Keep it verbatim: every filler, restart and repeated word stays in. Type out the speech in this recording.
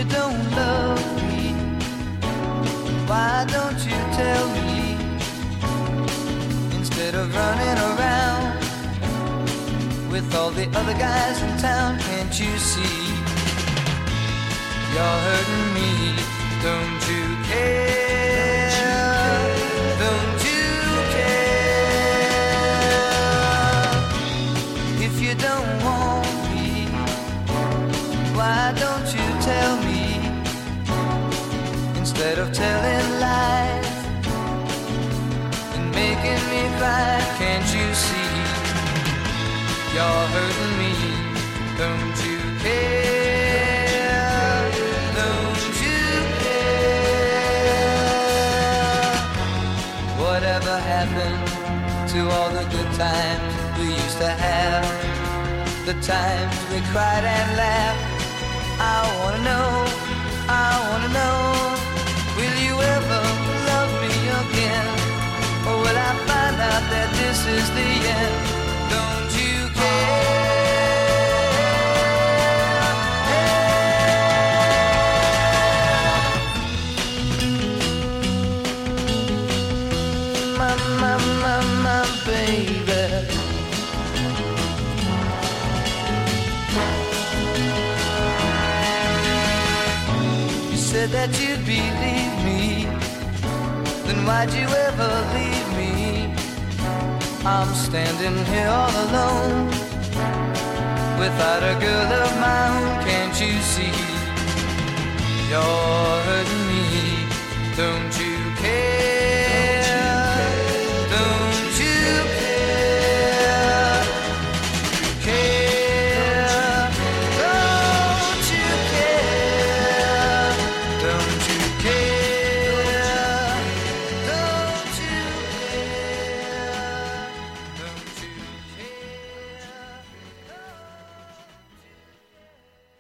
don't love me, why don't you tell me? Instead of running around with all the other guys in town, can't you see? You're hurting me, don't you care? Don't you care? If you don't want me, why don't you tell me? Instead of telling lies and making me cry, can't you see? You're hurting me, don't you care? Don't you care? Whatever happened to all the good times we used to have? The times we cried and laughed. I wanna know, I wanna know, will you ever love me again? Or will I find out that this is the end? Don't you my, my, my, my baby. You said that you'd believe me, then why'd you ever leave me? I'm standing here all alone, without a girl of my own, can't you see? You're hurting me, don't